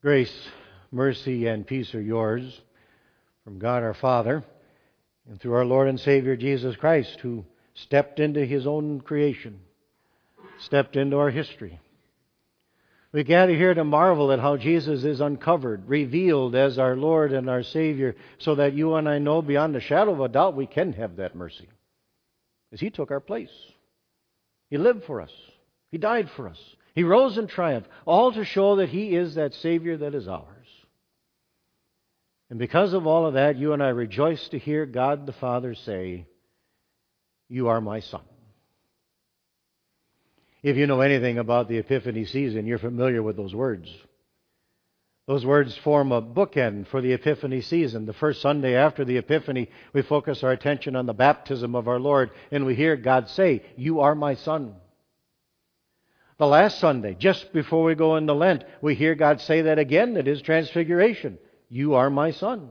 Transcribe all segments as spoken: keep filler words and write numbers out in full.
Grace, mercy, and peace are yours from God our Father and through our Lord and Savior Jesus Christ, who stepped into His own creation, stepped into our history. We gather here to marvel at how Jesus is uncovered, revealed as our Lord and our Savior, so that you and I know beyond a shadow of a doubt we can have that mercy. Because He took our place. He lived for us. He died for us. He rose in triumph, all to show that He is that Savior that is ours. And because of all of that, you and I rejoice to hear God the Father say, "You are my Son." If you know anything about the Epiphany season, you're familiar with those words. Those words form a bookend for the Epiphany season. The first Sunday after the Epiphany, we focus our attention on the baptism of our Lord, and we hear God say, "You are my Son." The last Sunday, just before we go into Lent, we hear God say that again at His transfiguration. "You are my Son."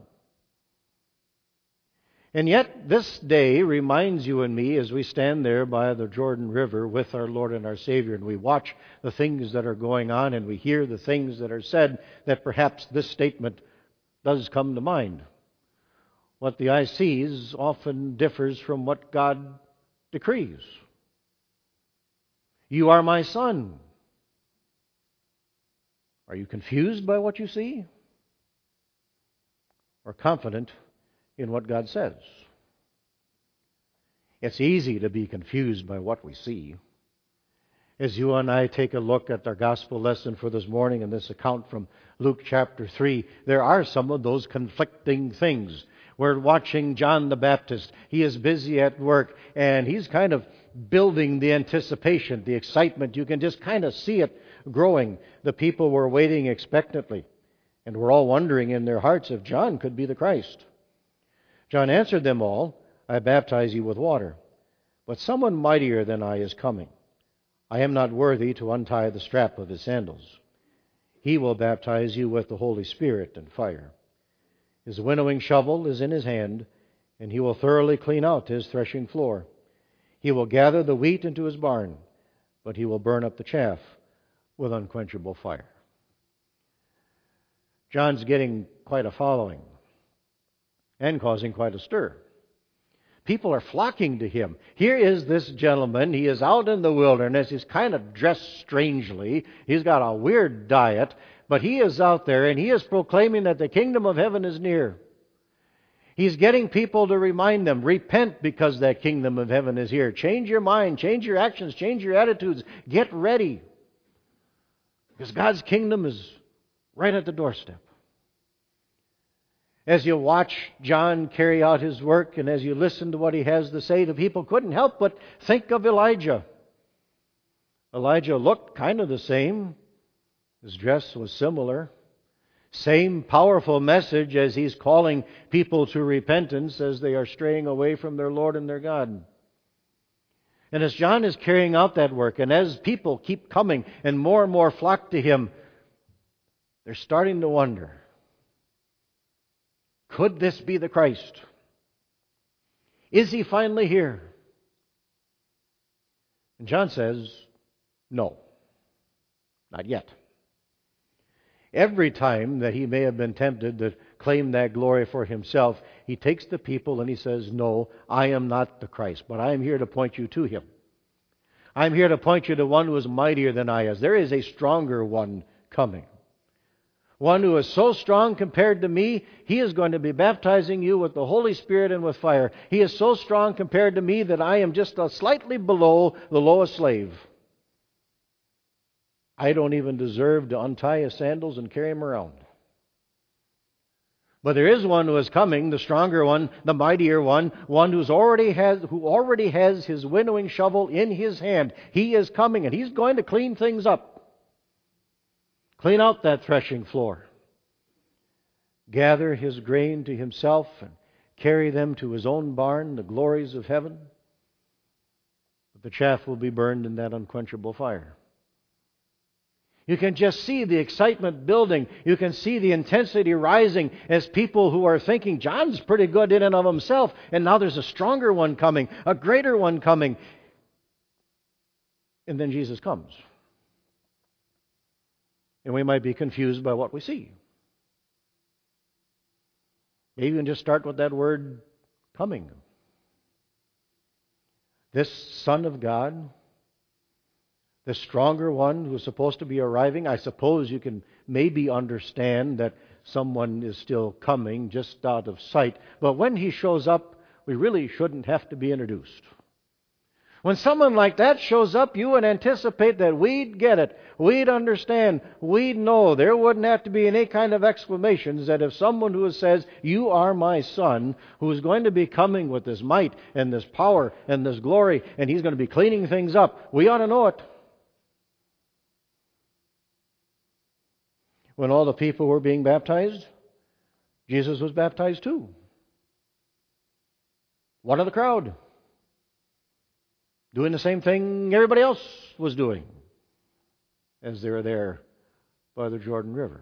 And yet, this day reminds you and me as we stand there by the Jordan River with our Lord and our Savior, and we watch the things that are going on and we hear the things that are said, that perhaps this statement does come to mind. What the eye sees often differs from what God decrees. "You are my Son." Are you confused by what you see? Or confident in what God says? It's easy to be confused by what we see. As you and I take a look at our gospel lesson for this morning in this account from Luke chapter three, there are some of those conflicting things. We're watching John the Baptist. He is busy at work, and he's kind of building the anticipation, the excitement. You can just kind of see it growing. The people were waiting expectantly, and were all wondering in their hearts if John could be the Christ. John answered them all, "I baptize you with water, but someone mightier than I is coming. I am not worthy to untie the strap of his sandals. He will baptize you with the Holy Spirit and fire. His winnowing shovel is in his hand, and he will thoroughly clean out his threshing floor. He will gather the wheat into his barn, but he will burn up the chaff with unquenchable fire." John's getting quite a following and causing quite a stir. People are flocking to him. Here is this gentleman. He is out in the wilderness. He's kind of dressed strangely. He's got a weird diet, but he is out there and he is proclaiming that the kingdom of heaven is near. He's getting people to remind them, repent because that kingdom of heaven is here. Change your mind, change your actions, change your attitudes. Get ready. Because God's kingdom is right at the doorstep. As you watch John carry out his work and as you listen to what he has to say, the people couldn't help but think of Elijah. Elijah looked kind of the same. His dress was similar. Same powerful message as he's calling people to repentance as they are straying away from their Lord and their God. And as John is carrying out that work, and as people keep coming and more and more flock to him, they're starting to wonder, could this be the Christ? Is He finally here? And John says, no, not yet. Every time that he may have been tempted to claim that glory for himself, he takes the people and he says, "No, I am not the Christ, but I am here to point you to Him. I'm here to point you to one who is mightier than I is. There is a stronger one coming. One who is so strong compared to me, He is going to be baptizing you with the Holy Spirit and with fire. He is so strong compared to me that I am just a slightly below the lowest slave. I don't even deserve to untie his sandals and carry him around. But there is one who is coming, the stronger one, the mightier one, one who's already has, who already has his winnowing shovel in his hand. He is coming, and He's going to clean things up. Clean out that threshing floor. Gather His grain to Himself and carry them to His own barn, the glories of heaven. But the chaff will be burned in that unquenchable fire. You can just see the excitement building. You can see the intensity rising as people who are thinking, John's pretty good in and of himself, and now there's a stronger one coming, a greater one coming. And then Jesus comes. And we might be confused by what we see. Maybe we can just start with that word, coming. This Son of God, the stronger one who is supposed to be arriving, I suppose you can maybe understand that someone is still coming just out of sight. But when he shows up, we really shouldn't have to be introduced. When someone like that shows up, you would anticipate that we'd get it, we'd understand, we'd know. There wouldn't have to be any kind of exclamations that if someone who says, "You are my Son," who is going to be coming with this might and this power and this glory, and he's going to be cleaning things up, we ought to know it. When all the people were being baptized, Jesus was baptized too. One of the crowd, doing the same thing everybody else was doing as they were there by the Jordan River.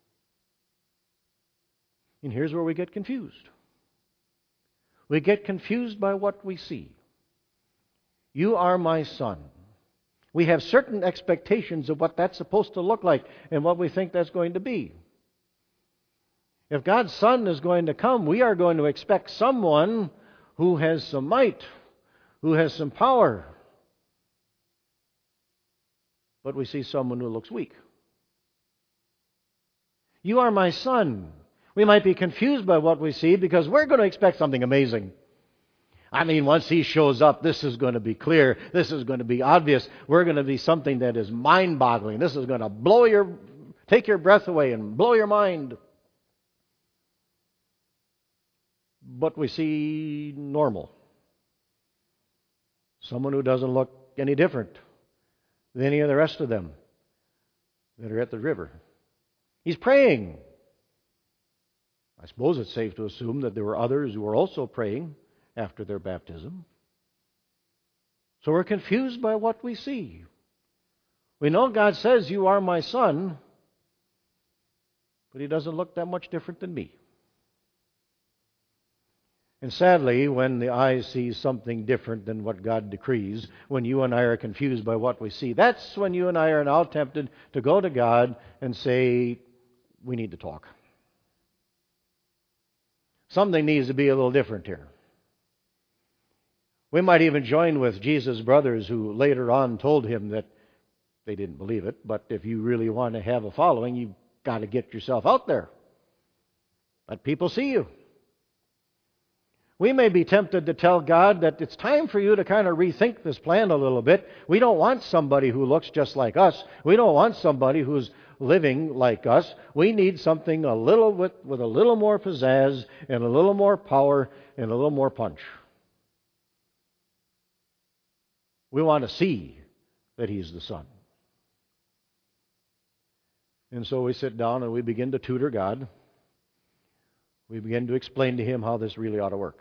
And here's where we get confused. We get confused by what we see. You are my Son. We have certain expectations of what that's supposed to look like and what we think that's going to be. If God's Son is going to come, we are going to expect someone who has some might, who has some power. But we see someone who looks weak. You are my Son. We might be confused by what we see because we're going to expect something amazing. I mean, once he shows up, this is going to be clear. This is going to be obvious. We're going to be something that is mind-boggling. This is going to blow your, take your breath away and blow your mind. But we see normal. Someone who doesn't look any different than any of the rest of them that are at the river. He's praying. I suppose it's safe to assume that there were others who were also praying after their baptism. So we're confused by what we see. We know God says, "You are my Son," but he doesn't look that much different than me. And sadly, when the eye sees something different than what God decrees, when you and I are confused by what we see, that's when you and I are now tempted to go to God and say, "We need to talk. Something needs to be a little different here." We might even join with Jesus' brothers who later on told him that they didn't believe it, but if you really want to have a following, you've got to get yourself out there. Let people see you. We may be tempted to tell God that it's time for you to kind of rethink this plan a little bit. We don't want somebody who looks just like us. We don't want somebody who's living like us. We need something a little with, with a little more pizzazz and a little more power and a little more punch. We want to see that He's the Son. And so we sit down and we begin to tutor God. We begin to explain to Him how this really ought to work.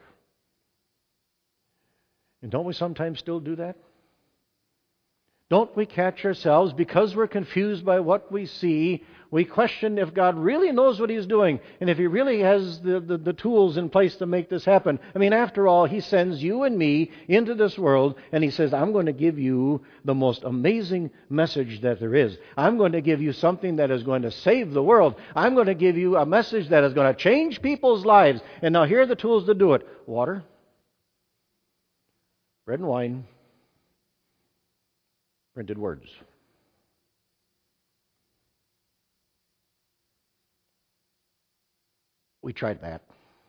And don't we sometimes still do that? Don't we catch ourselves, because we're confused by what we see, we question if God really knows what He's doing and if He really has the, the, the tools in place to make this happen. I mean, after all, He sends you and me into this world and He says, "I'm going to give you the most amazing message that there is. I'm going to give you something that is going to save the world. I'm going to give you a message that is going to change people's lives. And now here are the tools to do it. Water, bread and wine, printed words." We tried that.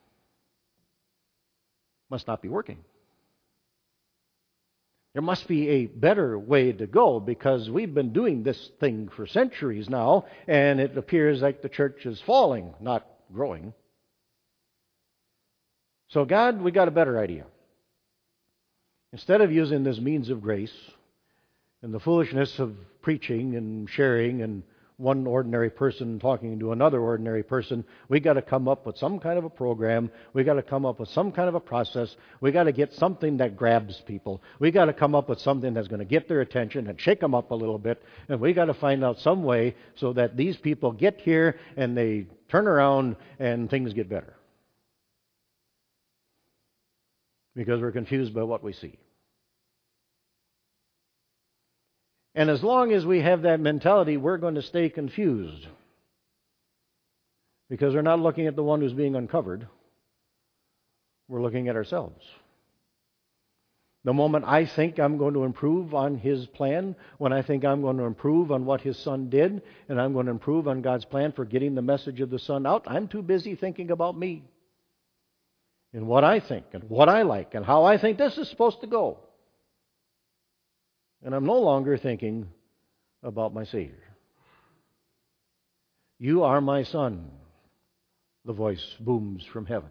Must not be working. There must be a better way to go, because we've been doing this thing for centuries now, and it appears like the church is falling, not growing. So God, we got a better idea. Instead of using this means of grace and the foolishness of preaching and sharing and one ordinary person talking to another ordinary person, we got to come up with some kind of a program. We got to come up with some kind of a process. We got to get something that grabs people. We got to come up with something that's going to get their attention and shake them up a little bit. And we got to find out some way so that these people get here and they turn around and things get better. Because we're confused by what we see. And as long as we have that mentality, we're going to stay confused. Because we're not looking at the one who's being uncovered. We're looking at ourselves. The moment I think I'm going to improve on His plan, when I think I'm going to improve on what His Son did, and I'm going to improve on God's plan for getting the message of the Son out, I'm too busy thinking about me. And what I think, and what I like, and how I think this is supposed to go. And I'm no longer thinking about my Savior. You are my Son, the voice booms from heaven.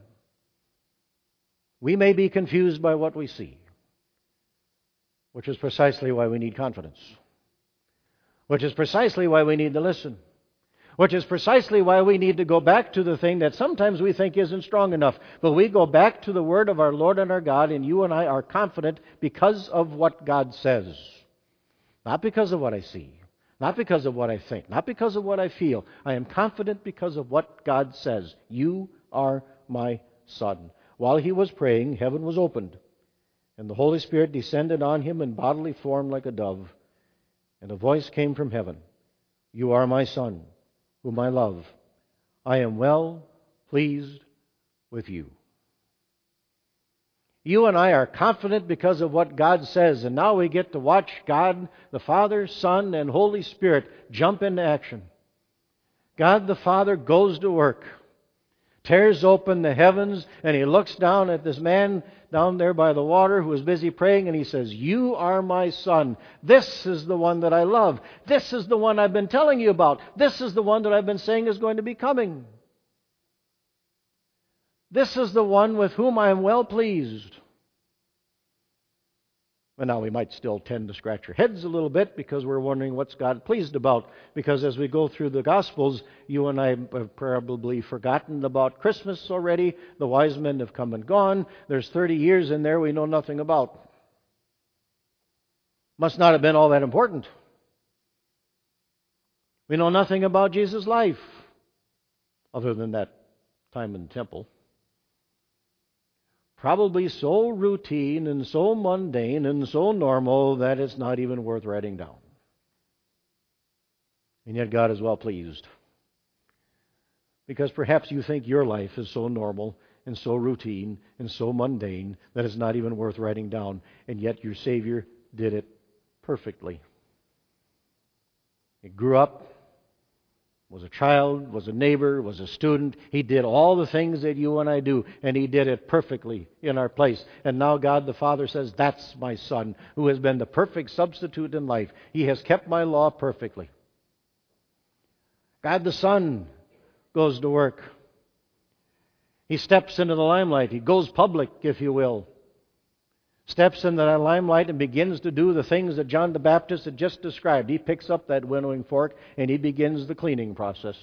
We may be confused by what we see, which is precisely why we need confidence, which is precisely why we need to listen, which is precisely why we need to go back to the thing that sometimes we think isn't strong enough. But we go back to the Word of our Lord and our God, and you and I are confident because of what God says. Not because of what I see, not because of what I think, not because of what I feel. I am confident because of what God says. You are my Son. While he was praying, heaven was opened, and the Holy Spirit descended on him in bodily form like a dove. And a voice came from heaven. You are my Son, whom I love. I am well pleased with you. You and I are confident because of what God says, and now we get to watch God, the Father, Son, and Holy Spirit jump into action. God the Father goes to work, tears open the heavens, and He looks down at this man down there by the water who is busy praying, and He says, you are my Son. This is the one that I love. This is the one I've been telling you about. This is the one that I've been saying is going to be coming. This is the one with whom I am well pleased. And now we might still tend to scratch our heads a little bit because we're wondering what's God pleased about. Because as we go through the Gospels, you and I have probably forgotten about Christmas already. The wise men have come and gone. There's thirty years in there we know nothing about. Must not have been all that important. We know nothing about Jesus' life other than that time in the temple. Probably so routine and so mundane and so normal that it's not even worth writing down. And yet God is well pleased. Because perhaps you think your life is so normal and so routine and so mundane that it's not even worth writing down. And yet your Savior did it perfectly. He grew up, was a child, was a neighbor, was a student. He did all the things that you and I do, and He did it perfectly in our place. And now God the Father says, that's my Son, who has been the perfect substitute in life. He has kept my law perfectly. God the Son goes to work. He steps into the limelight. He goes public, if you will. Steps into that limelight and begins to do the things that John the Baptist had just described. He picks up that winnowing fork and he begins the cleaning process.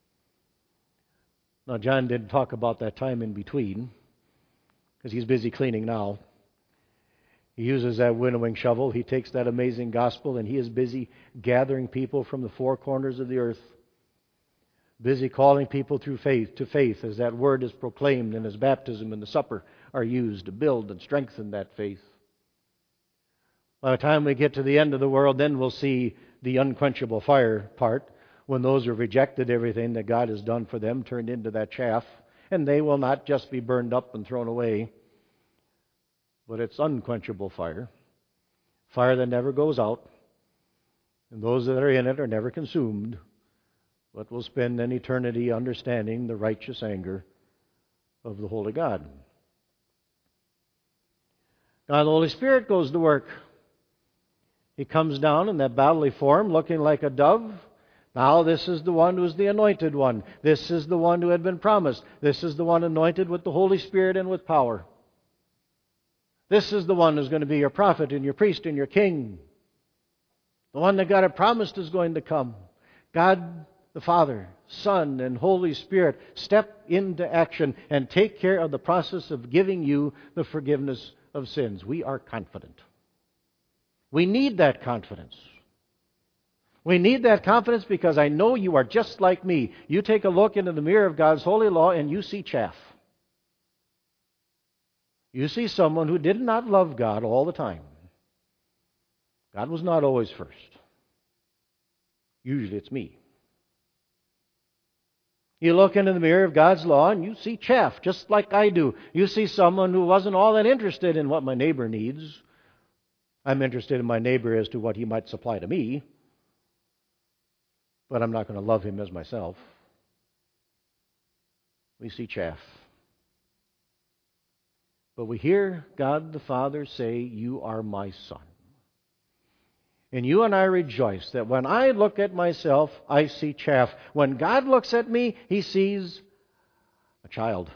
Now, John didn't talk about that time in between because he's busy cleaning now. He uses that winnowing shovel. He takes that amazing gospel and he is busy gathering people from the four corners of the earth. Busy calling people through faith to faith as that word is proclaimed and as baptism and the supper are used to build and strengthen that faith. By the time we get to the end of the world, then we'll see the unquenchable fire part, when those who rejected everything that God has done for them turned into that chaff, and they will not just be burned up and thrown away, but it's unquenchable fire, fire that never goes out, and those that are in it are never consumed, but will spend an eternity understanding the righteous anger of the Holy God. Now the Holy Spirit goes to work. He comes down in that bodily form looking like a dove. Now this is the one who is the anointed one. This is the one who had been promised. This is the one anointed with the Holy Spirit and with power. This is the one who's going to be your prophet and your priest and your king. The one that God had promised is going to come. God the Father, Son, and Holy Spirit step into action and take care of the process of giving you the forgiveness of sins. We are confident. We need that confidence. We need that confidence because I know you are just like me. You take a look into the mirror of God's holy law and you see chaff. You see someone who did not love God all the time. God was not always first. Usually it's me. You look into the mirror of God's law and you see chaff, just like I do. You see someone who wasn't all that interested in what my neighbor needs. I'm interested in my neighbor as to what he might supply to me, but I'm not going to love him as myself. We see chaff. But we hear God the Father say, "You are my Son." And you and I rejoice that when I look at myself, I see chaff. When God looks at me, He sees a child.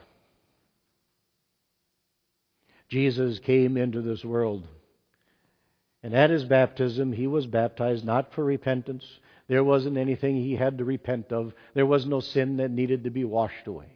Jesus came into this world. And at His baptism, He was baptized not for repentance. There wasn't anything He had to repent of. There was no sin that needed to be washed away.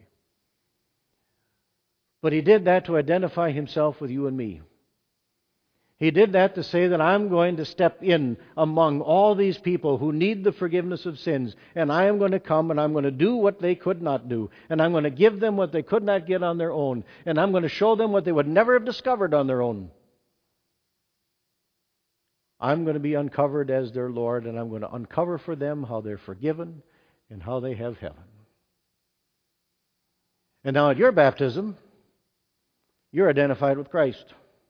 But He did that to identify Himself with you and me. He did that to say that I'm going to step in among all these people who need the forgiveness of sins, and I am going to come and I'm going to do what they could not do, and I'm going to give them what they could not get on their own, and I'm going to show them what they would never have discovered on their own. I'm going to be uncovered as their Lord, and I'm going to uncover for them how they're forgiven and how they have heaven. And now at your baptism, you're identified with Christ.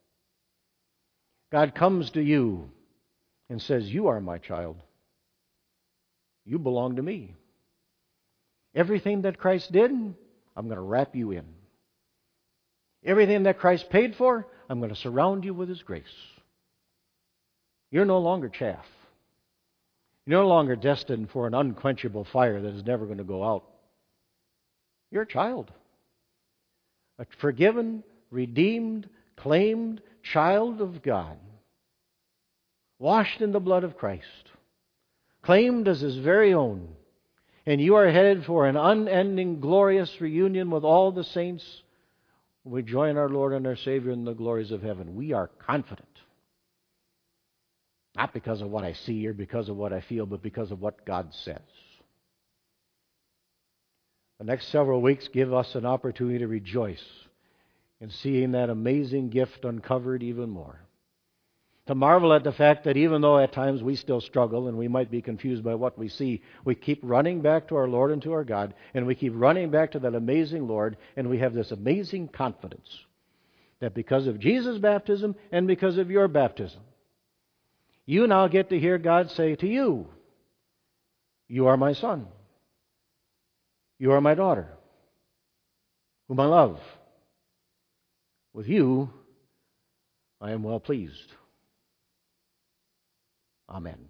God comes to you and says, "You are my child. You belong to me. Everything that Christ did, I'm going to wrap you in. Everything that Christ paid for, I'm going to surround you with His grace." You're no longer chaff. You're no longer destined for an unquenchable fire that is never going to go out. You're a child. A forgiven, redeemed, claimed child of God, washed in the blood of Christ, claimed as His very own, and you are headed for an unending, glorious reunion with all the saints when we join our Lord and our Savior in the glories of heaven. We are confident, not because of what I see or because of what I feel, but because of what God says. The next several weeks give us an opportunity to rejoice in seeing that amazing gift uncovered even more. To marvel at the fact that even though at times we still struggle and we might be confused by what we see, we keep running back to our Lord and to our God, and we keep running back to that amazing Lord, and we have this amazing confidence that because of Jesus' baptism and because of your baptism, you now get to hear God say to you, "You are my son. You are my daughter, whom I love. With you, I am well pleased." Amen.